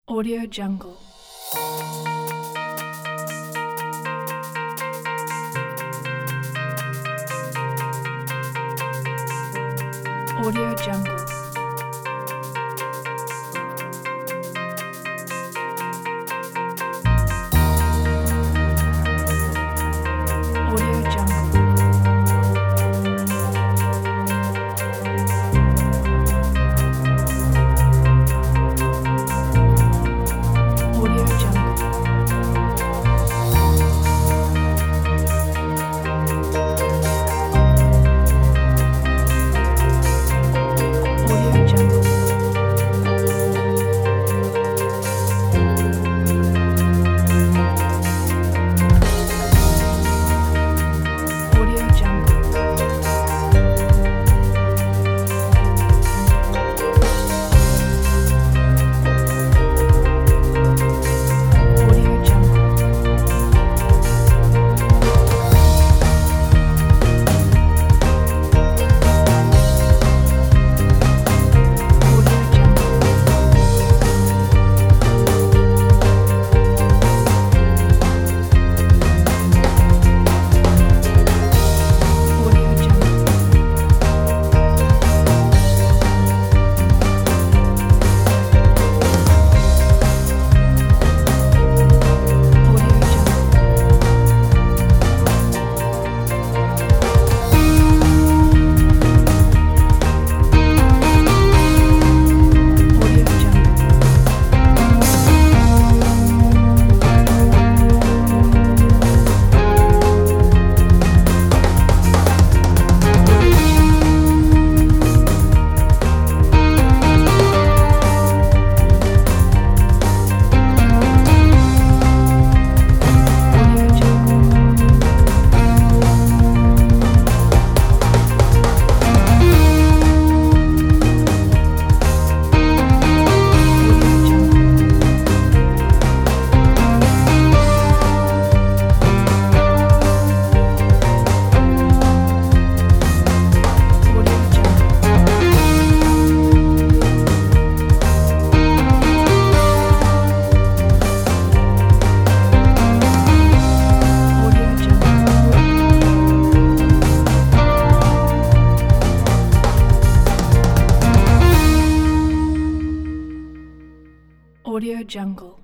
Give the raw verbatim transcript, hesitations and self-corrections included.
Audio Jungle. Audio Jungle. Audio Jungle. Audio Jungle. Audio Jungle. Audio Jungle. Audio Jungle. Audio Jungle. Audio Jungle. Audio Jungle. Audio Jungle. Audio Jungle. Audio Jungle. Audio Jungle. Audio Jungle. Audio Jungle.